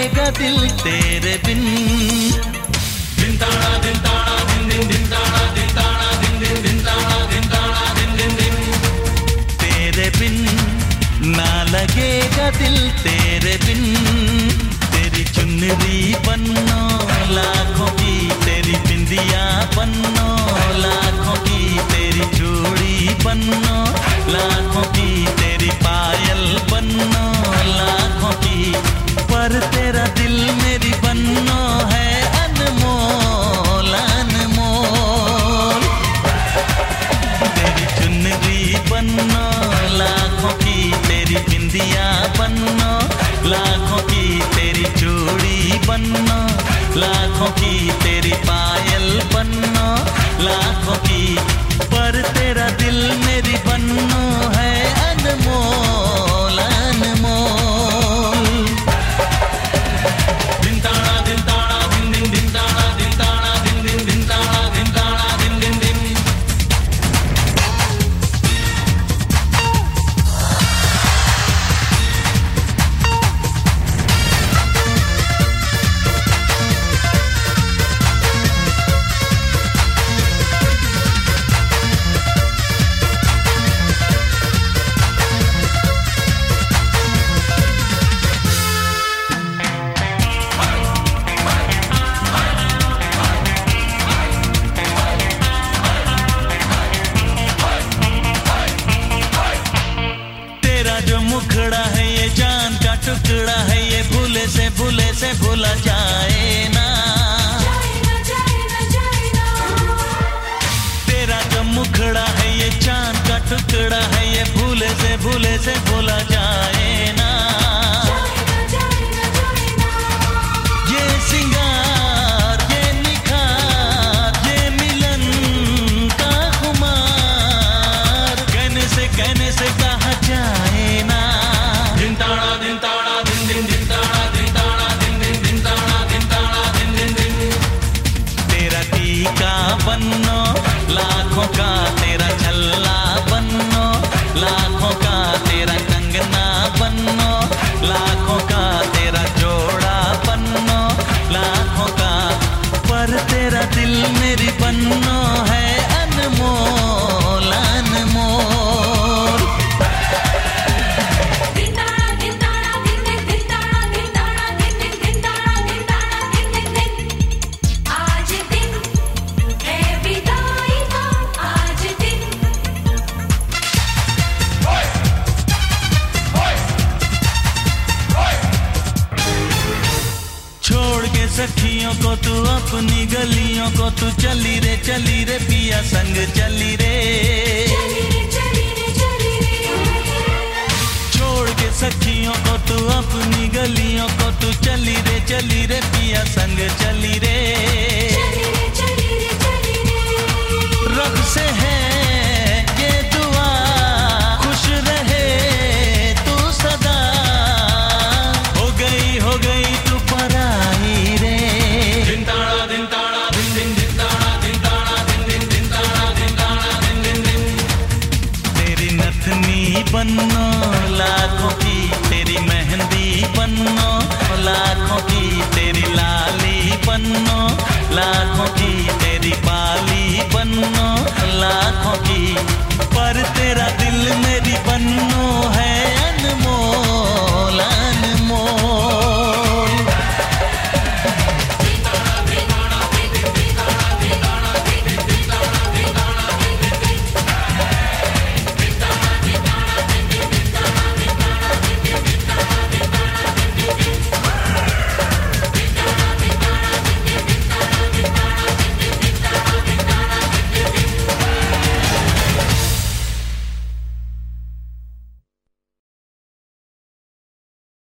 लगेगा दिल तेरे बिन। दिन ताड़ा दिन ताड़ा दिन दिन दिन ताड़ा दिन ताड़ा दिन दिन दिन ताड़ा दिन ताड़ा दिन दिन दिन। तेरे बिन ना लगेगा दिल तेरे बिन। तेरी चुनरी बन्नो लाखों की, तेरी बिंदिया बन्नो लाखों की, तेरी चूड़ी बन्नो लाखों की, तेरी पायल बन्नो लाखों की, पर तेरा दिल मेरी बन्नो है अनमोल अनमोल। तेरी चुनरी बन्नो लाखों की, तेरी बिंदिया बन्नो लाखों की, तेरी चूड़ी बन्नो लाखों की, तेरी पायल बन्नो लाखों की, पर तेरा दिल मेरी बन्नो है अनमोल अनमोल। दिन ताड़ा दिन ताड़ा दिन दिन दिन ताड़ा दिन ताड़ा दिन दिन दिन ताड़ा दिन ताड़ा दिन दिन दिन। मुखड़ा है ये जान का टुकड़ा है, ये भूले से भूला जाए ना। तेरा जो मुखड़ा है ये चांद का टुकड़ा है, ये भूले से भूला जाए ना। ये सिंगार ये निखार ये मिलन का खुमार, कहने से कहा जाए ना। दिन ताड़ा दिन ताड़ा दिन दिन दिन ताड़ा दिन ताड़ा दिन दिन दिन ताड़ा दिन ताड़ा दिन दिन दिन। तेरा टीका बन्नो लाखों का, तेरा छल्ला बन्नो लाखों का, तेरा कंगना बन्नो लाखों का, तेरा जोड़ा बन्नो लाखों का, पर तेरा दिल मेरी बन्नो है अनमोल अनमोल। सखियों को तू अपनी गलियों को तू चली रे पिया संग चली रे। छोड़ के सखियों को तू अपनी गलियों को तू चली रे पिया संग चली रे।